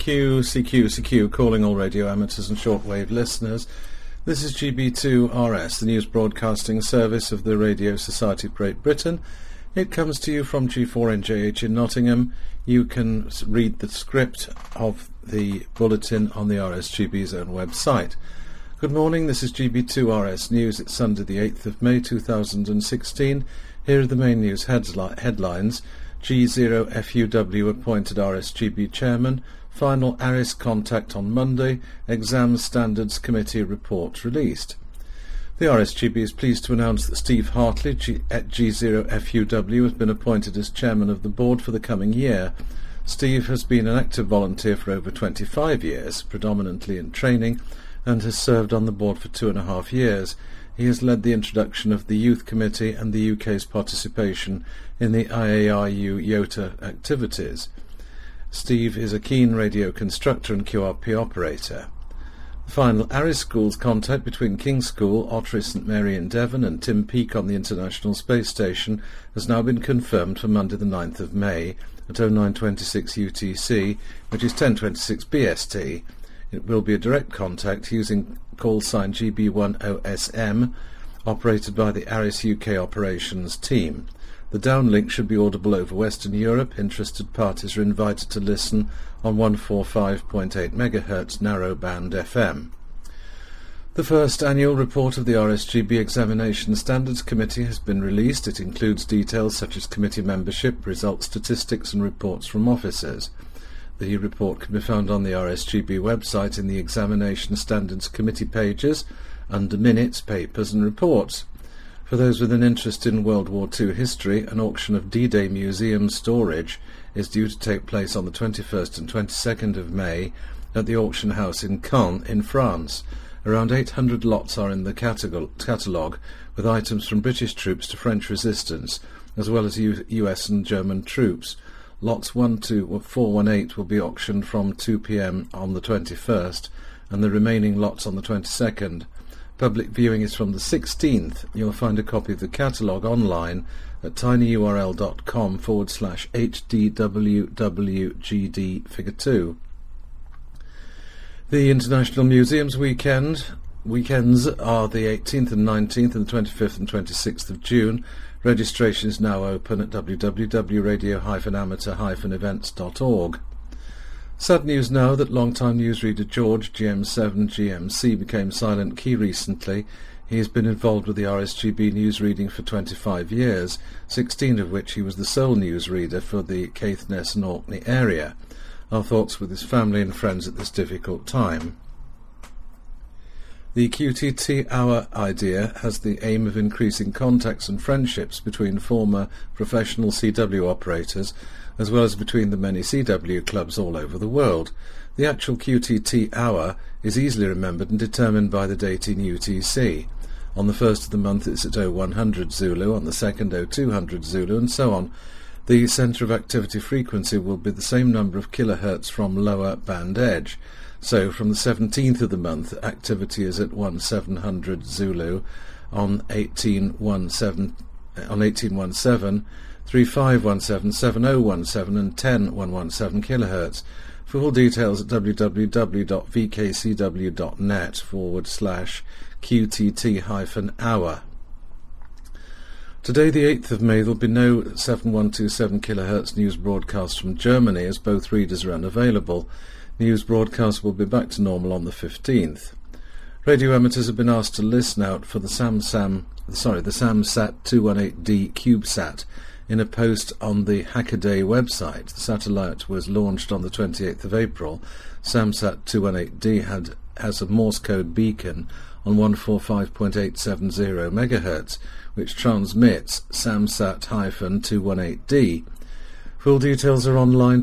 CQ, calling all radio amateurs and shortwave listeners. This is GB2RS, the news broadcasting service of the Radio Society of Great Britain. It comes to you from G4NJH in Nottingham. You can read the script of the bulletin on the RSGB's own website. Good morning, this is GB2RS News. It's Sunday the 8th of May 2016. Here are the main news headlines. G0FUW appointed RSGB chairman. Final ARIS contact on Monday. Exam Standards Committee report released. The RSGB is pleased to announce that Steve Hartley at G0FUW has been appointed as chairman of the board for the coming year. Steve has been an active volunteer for over 25 years, predominantly in training, and has served on the board for 2.5 years. He has led the introduction of the Youth Committee and the UK's participation in the IARU YOTA activities. Steve is a keen radio constructor and QRP operator. The final ARIS schools contact between King's School, Ottery St Mary in Devon and Tim Peake on the International Space Station has now been confirmed for Monday the 9th of May at 0926 UTC, which is 1026 BST. It will be a direct contact using call sign GB10SM, operated by the ARIS UK operations team. The downlink should be audible over Western Europe. Interested parties are invited to listen on 145.8 MHz narrowband FM. The first annual report of the RSGB Examination Standards Committee has been released. It includes details such as committee membership, results, statistics and reports from officers. The report can be found on the RSGB website in the Examination Standards Committee pages under Minutes, Papers and Reports. For those with an interest in World War II history, an auction of D-Day museum storage is due to take place on the 21st and 22nd of May at the auction house in Caen in France. Around 800 lots are in the catalogue, with items from British troops to French resistance, as well as US and German troops. Lots 1 to 418 will be auctioned from 2 p.m. on the 21st, and the remaining lots on the 22nd. Public viewing is from the 16th. You'll find a copy of the catalogue online at tinyurl.com/HDWWGD figure 2. The International Museums weekends are the 18th and 19th and the 25th and 26th of June. Registration is now open at www.radio-amateur-events.org. Sad news now that long-time newsreader George GM7 GMC became silent key recently. He has been involved with the RSGB newsreading for 25 years, 16 of which he was the sole newsreader for the Caithness and Orkney area. Our thoughts with his family and friends at this difficult time. The QTT Hour idea has the aim of increasing contacts and friendships between former professional CW operators, as well as between the many CW clubs all over the world. The actual QTT Hour is easily remembered and determined by the date in UTC. On the first of the month it's at 0100 Zulu, on the second 0200 Zulu, and so on. The centre of activity frequency will be the same number of kilohertz from lower band edge. So from the 17th of the month, activity is at 1700 Zulu on 1817, 3517, 7017 and 10117 kilohertz. For all details at www.vkcw.net/QTT-hour. Today, the 8th of May, there will be no 7127 kHz news broadcast from Germany, as both readers are unavailable. News broadcast will be back to normal on the 15th. Radio amateurs have been asked to listen out for the SAMSAT 218D CubeSat in a post on the Hackaday website. The satellite was launched on the 28th of April. SAMSAT 218D has a Morse code beacon on 145.870 MHz, which transmits SAMSAT-218D. Full details are online,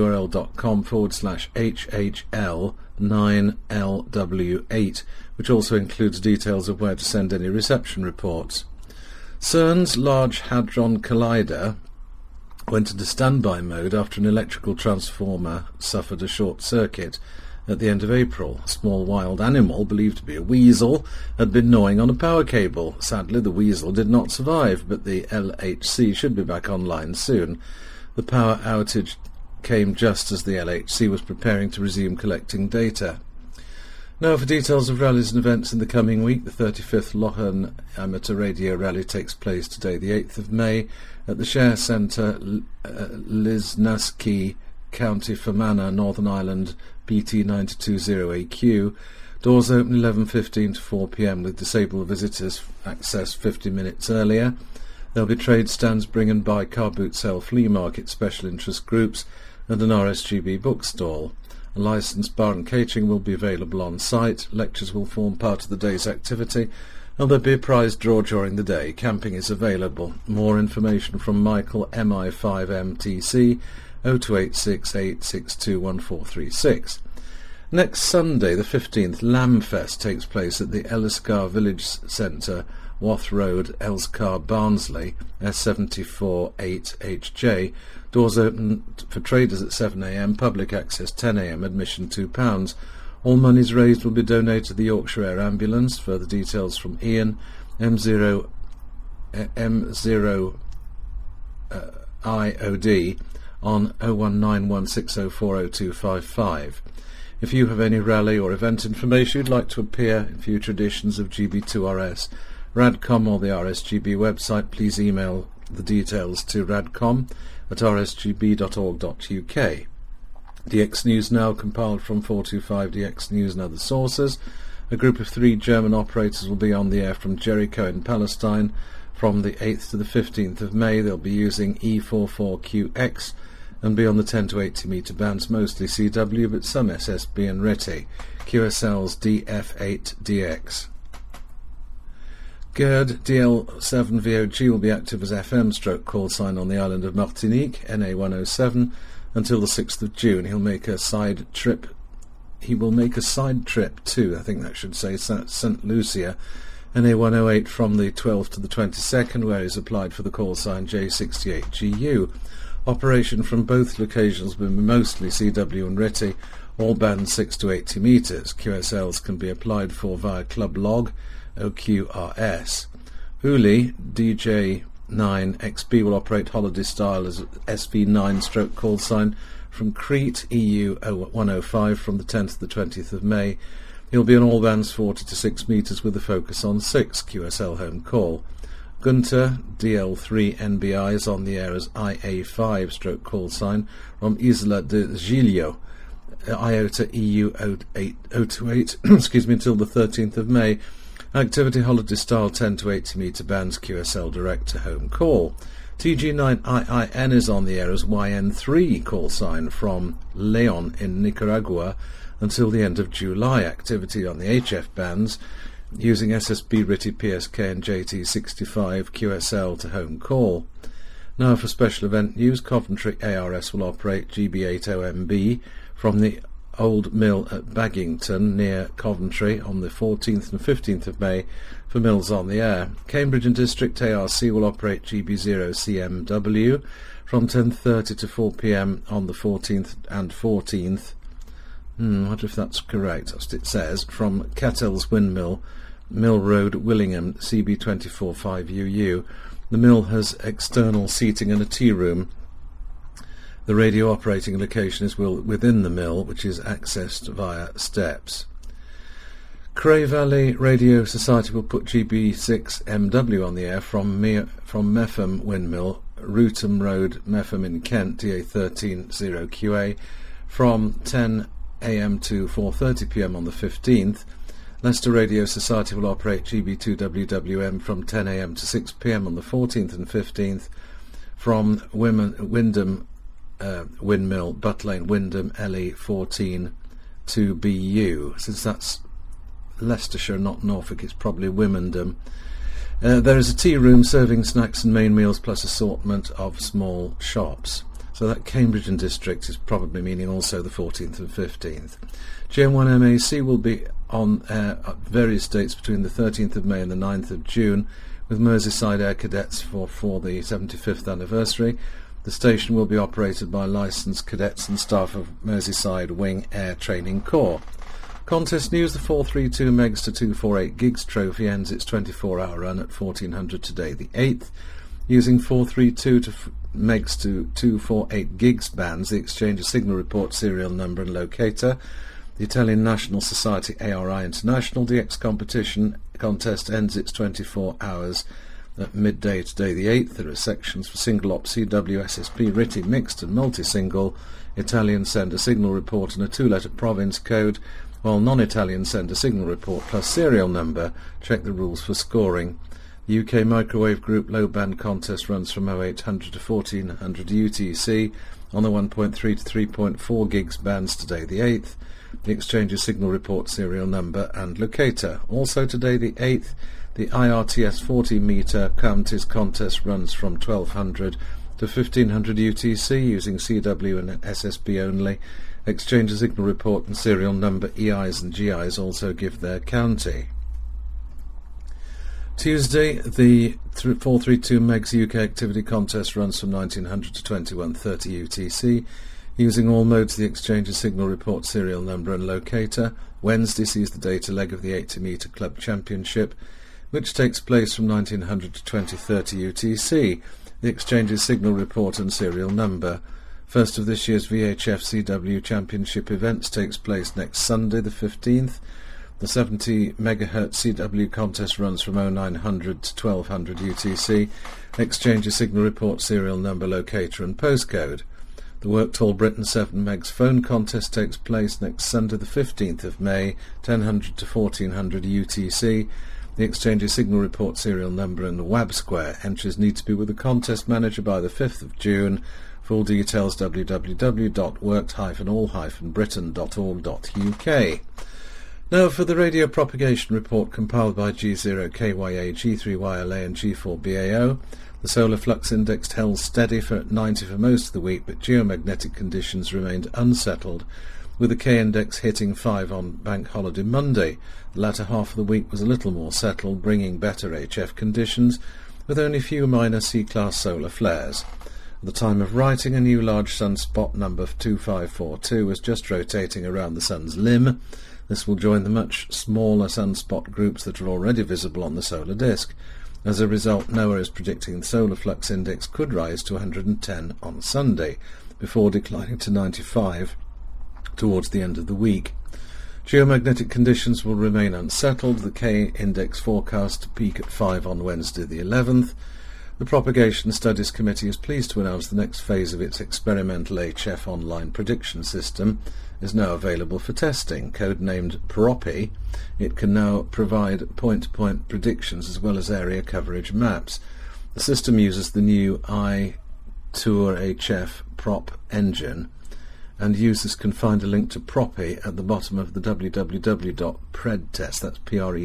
tinyurl.com/HHL9LW8, which also includes details of where to send any reception reports. CERN's Large Hadron Collider went into standby mode after an electrical transformer suffered a short circuit at the end of April. A small wild animal, believed to be a weasel, had been gnawing on a power cable. Sadly, the weasel did not survive, but the LHC should be back online soon. The power outage came just as the LHC was preparing to resume collecting data. Now for details of rallies and events in the coming week. The 35th Lohan Amateur Radio Rally takes place today, the 8th of May, at the Share Centre, Lisnaskey, County Fermanagh, Northern Ireland, BT 920AQ. Doors open 11:15 to 4 p.m. with disabled visitors access 50 minutes earlier. There'll be trade stands bring and buy, car boot sale, flea market, special interest groups and an RSGB bookstall. A licensed bar and catering will be available on site. Lectures will form part of the day's activity and there'll be a prize draw during the day. Camping is available. More information from Michael, MI5MTC, 0286 862 1436. Next Sunday, the 15th, Lambfest takes place at the Elliscar Village Centre, Wath Road, Elscar, Barnsley, S74 8HJ. Doors open for traders at 7 a.m, public access 10 a.m, admission £2. All monies raised will be donated to the Yorkshire Air Ambulance. Further details from Ian, M0 IOD on 01916040255. If you have any rally or event information you'd like to appear in future editions of GB2RS, Radcom or the RSGB website, please email the details to radcom@rsgb.org.uk. DX News Now, compiled from 425 DX News and other sources. A group of 3 German operators will be on the air from Jericho in Palestine from the 8th to the 15th of May. They'll be using E44QX and be on the 10 to 80 metre bands, mostly CW, but some SSB and RTTY. QSL's DF8DX. GERD DL7VOG will be active as FM stroke call sign on the island of Martinique, NA107, until the 6th of June. He will make a side trip to, I think that should say, St. Lucia, NA108, from the 12th to the 22nd, where he's applied for the call sign J68GU. Operation from both locations will be mostly CW and RTTY, all bands 6 to 80 metres. QSLs can be applied for via Club Log, OQRS. Uli, DJ9XB, will operate holiday style as SV9 stroke call sign from Crete, EU 105, from the 10th to the 20th of May. He'll be on all bands 40 to 6 metres with a focus on 6, QSL home call. Gunter, DL3NBI, is on the air as IA5 stroke call sign from Isla de Giglio, IOTA EU 028, until the 13th of May. Activity holiday style 10 to 80 metre bands, QSL direct to home call. TG9IIN is on the air as YN3 call sign from Leon in Nicaragua until the end of July. Activity on the HF bands using SSB, RTTY, PSK and JT65, QSL to home call. Now for special event news, Coventry ARS will operate GB80MB from the Old Mill at Baggington near Coventry on the 14th and 15th of May for Mills on the Air. Cambridge and District ARC will operate GB0CMW from 10:30 to 4 p.m. on the 14th and 14th. I wonder if that's correct. That's what it says. From Cattell's Windmill, Mill Road, Willingham, CB245UU. The mill has external seating and a tea room. The radio operating location is within the mill, which is accessed via steps. Cray Valley Radio Society will put GB6MW on the air from Meffham Windmill, Rootham Road, Meffham in Kent, DA130QA, from 10 a.m. to 4:30 p.m. on the 15th. Leicester Radio Society will operate GB2WWM from 10 a.m. to 6 p.m. on the 14th and 15th from Wyndham Windmill, Butt Lane, Wyndham, LE14 to BU. Since that's Leicestershire, not Norfolk, it's probably Wymondham. There is a tea room serving snacks and main meals plus assortment of small shops. So that Cambridge and District is probably meaning also the 14th and 15th. GM1MAC will be on air at various dates between the 13th of May and the 9th of June with Merseyside Air Cadets for the 75th anniversary. The station will be operated by licensed cadets and staff of Merseyside Wing Air Training Corps. Contest news: the 432 megs to 248 gigs trophy ends its 24-hour run at 1400 today, the 8th. Using 432 to megs to 248 gigs bands, the exchange's signal report serial number and locator. The Italian National Society ARI International DX contest ends its 24 hours at midday today the 8th. There are sections for single op, CW, SSP, RTTY, mixed and multi-single. Italian send a signal report and a 2-letter province code, while non-Italian send a signal report plus serial number. Check the rules for scoring. The UK Microwave Group low band contest runs from 0800 to 1400 UTC on the 1.3 to 3.4 gigs bands today the 8th. The exchange's signal report serial number and locator. Also today the 8th, the IRTS 40 metre counties contest runs from 1200 to 1500 UTC using CW and SSB only. Exchange's signal report and serial number, EIs and GIs also give their county. Tuesday, the 432 megs UK activity contest runs from 1900 to 2130 UTC using all modes the exchange's signal report serial number and locator. Wednesday sees the data leg of the 80 metre club championship, which takes place from 1900 to 2030 UTC. The exchange's signal report and serial number. First of this year's VHF CW championship events takes place next Sunday the 15th. The 70 MHz CW contest runs from 0900 to 1200 UTC. Exchange's signal report serial number, locator and postcode. The Work Tall Britain 7 Megs phone contest takes place next Sunday the 15th of May, 1000 to 1400 UTC. The exchange's signal report serial number and the WAB square. Entries need to be with the contest manager by the 5th of June. Full details www.worked-all-britain.org.uk. Now for the radio propagation report compiled by G0KYA, G3YLA and G4BAO. The solar flux index held steady at 90 for most of the week, but geomagnetic conditions remained unsettled, with the K-index hitting 5 on Bank Holiday Monday. The latter half of the week was a little more settled, bringing better HF conditions, with only few minor C-class solar flares. At the time of writing, a new large sunspot number 2542 was just rotating around the Sun's limb. This will join the much smaller sunspot groups that are already visible on the solar disk. As a result, NOAA is predicting the solar flux index could rise to 110 on Sunday, before declining to 95 towards the end of the week. Geomagnetic conditions will remain unsettled. The K-index forecast to peak at 5 on Wednesday the 11th. The Propagation Studies Committee is pleased to announce the next phase of its experimental HF online prediction system is now available for testing. Codenamed PROPI, it can now provide point-to-point predictions as well as area coverage maps. The system uses the new iTour HF prop engine, and users can find a link to PROPI at the bottom of the www.predtest, that's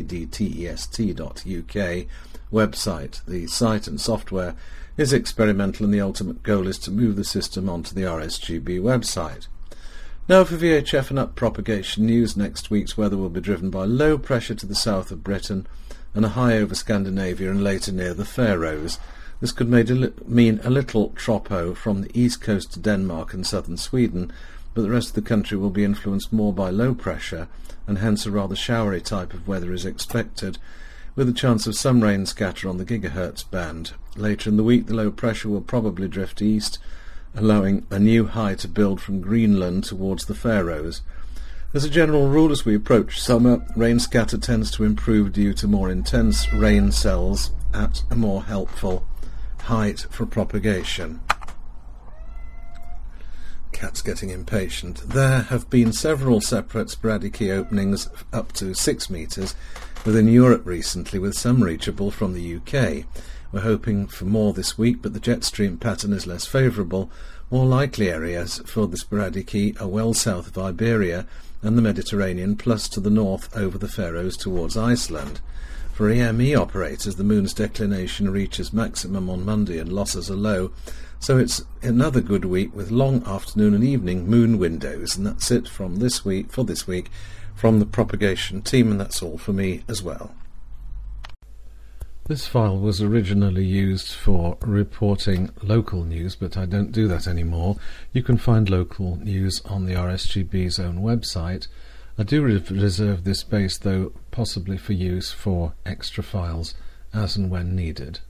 predtest.uk website. The site and software is experimental, and the ultimate goal is to move the system onto the RSGB website. Now for VHF and up propagation news. Next week's weather will be driven by low pressure to the south of Britain and a high over Scandinavia and later near the Faroes. This could mean a little tropo from the east coast to Denmark and southern Sweden, but the rest of the country will be influenced more by low pressure, and hence a rather showery type of weather is expected, with a chance of some rain scatter on the gigahertz band. Later in the week, the low pressure will probably drift east, allowing a new high to build from Greenland towards the Faroes. As a general rule, as we approach summer, rain scatter tends to improve due to more intense rain cells at a more helpful height for propagation. Cat's getting impatient. There have been several separate sporadic key openings up to 6 metres within Europe recently, with some reachable from the UK. We're hoping for more this week, but the jet stream pattern is less favourable. More likely areas for the sporadic key are well south of Iberia and the Mediterranean, plus to the north over the Faroes towards Iceland. For EME operators, the moon's declination reaches maximum on Monday and losses are low, so it's another good week with long afternoon and evening moon windows. And that's it from this week, from the propagation team, and that's all for me as well. This file was originally used for reporting local news, but I don't do that anymore. You can find local news on the RSGB's own website. I do reserve this space, though, possibly for use for extra files as and when needed.